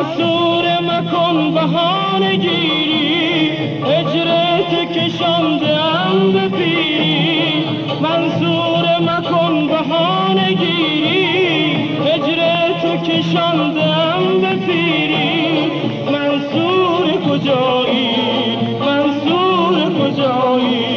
منصور مکن بهانه گیری، هجرت کشاندم به پیری. منصور مکن بهانه گیری، هجرت کشاندم به پیری. منصور کجایی؟ منصور کجایی؟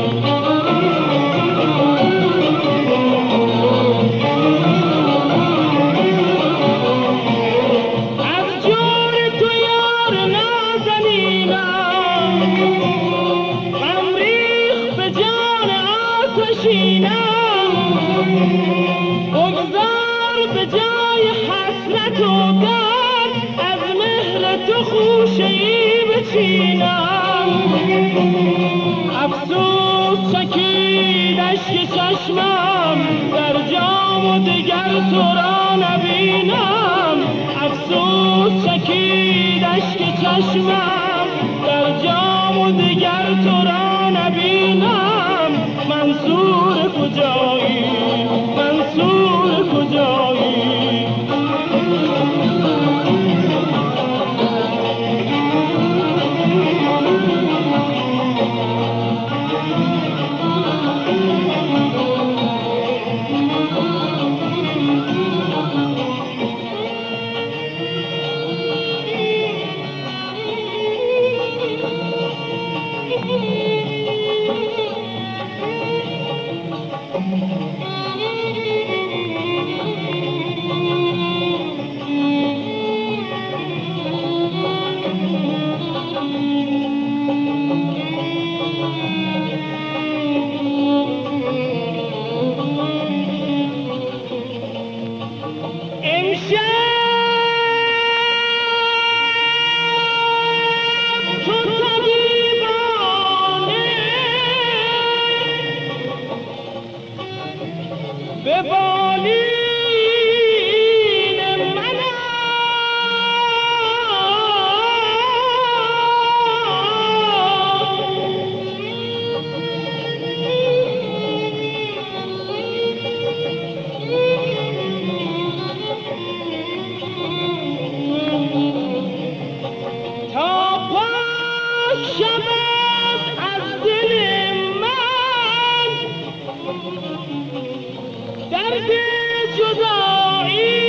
بگذار به جای حسرت و درد، از مهر تو خوشه‌ای بچینم. افسوس چکید اشک چشمم، در جام و دگر تو را نبینم. افسوس چکید اشک چشمم، در جام و دگر تو را نبینم. منصور کجایی؟ منصور کجایی؟ به بالین منم تا پاک شود از دل من درد جدایی.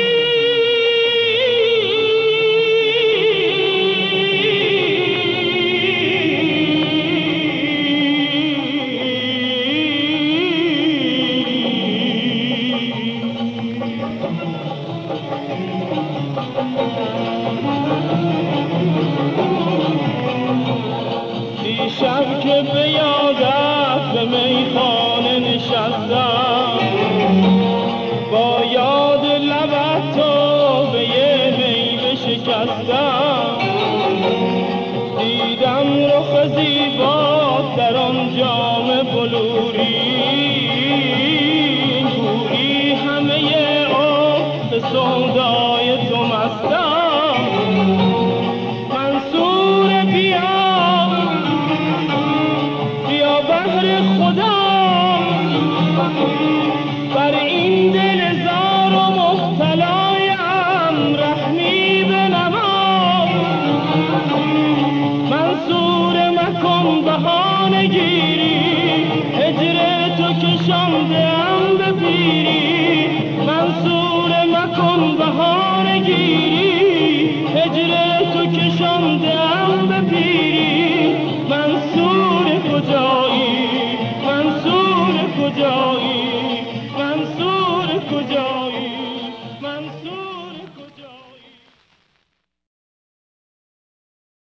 دیشب که به یادت به میخانه نشستم، با یاد لبت تو به یه می بشکستم. دیدم رخ زیبات در آن جام بلوری، گویی همه عمر به سودای تو مستم. منصور بیا، بیا بهر خدا بر این دل زار و مبتلایم رحمی بنما. منصور مکن بهانه گیری، هجر تو کشاندم به پیری. منصور مکن بهانه گیری، هجر تو کشاندم به پیری. منصور کجایی؟ منصور کجایی؟